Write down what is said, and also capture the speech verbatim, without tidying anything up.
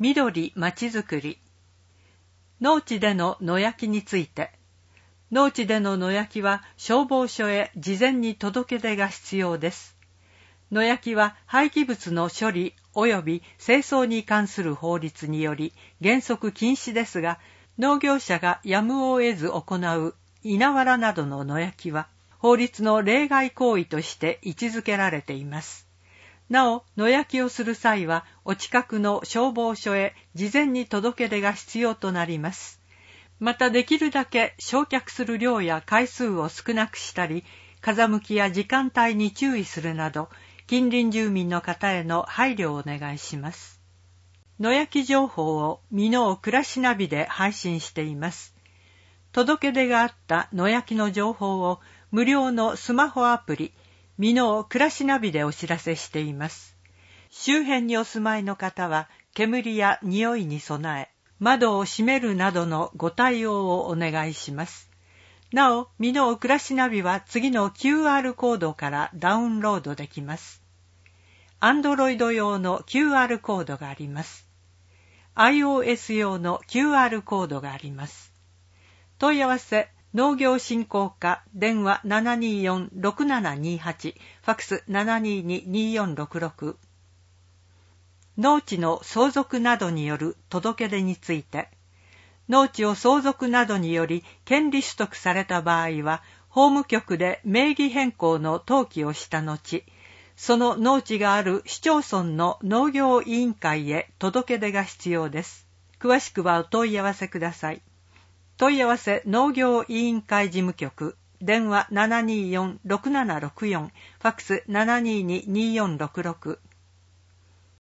緑まちづくり。農地での野焼きについて。農地での野焼きは消防署へ事前に届け出が必要です。野焼きは廃棄物の処理及び清掃に関する法律により原則禁止ですが、農業者がやむを得ず行う稲わらなどの野焼きは法律の例外行為として位置づけられています。なお、野焼きをする際はお近くの消防署へ事前に届け出が必要となります。またできるだけ焼却する量や回数を少なくしたり、風向きや時間帯に注意するなど、近隣住民の方への配慮をお願いします。野焼き情報を美濃暮らしナビで配信しています。届け出があった野焼きの情報を無料のスマホアプリ、美濃暮らしナビでお知らせしています。周辺にお住まいの方は、煙や匂いに備え、窓を閉めるなどのご対応をお願いします。なお、美濃暮らしナビは次の キューアール コードからダウンロードできます。Android 用の キューアール コードがあります。iOS 用の キューアール コードがあります。問い合わせ、農業振興課、電話 ななにーよん ろくななにはち、ファックス ななにーに にーよんろくろく。農地の相続などによる届け出について。農地を相続などにより権利取得された場合は、法務局で名義変更の登記をした後、その農地がある市町村の農業委員会へ届け出が必要です。詳しくはお問い合わせください。問い合わせ農業委員会事務局、電話 ななにーよん ろくななろくよん、ファックス ななにーに にーよんろくろく。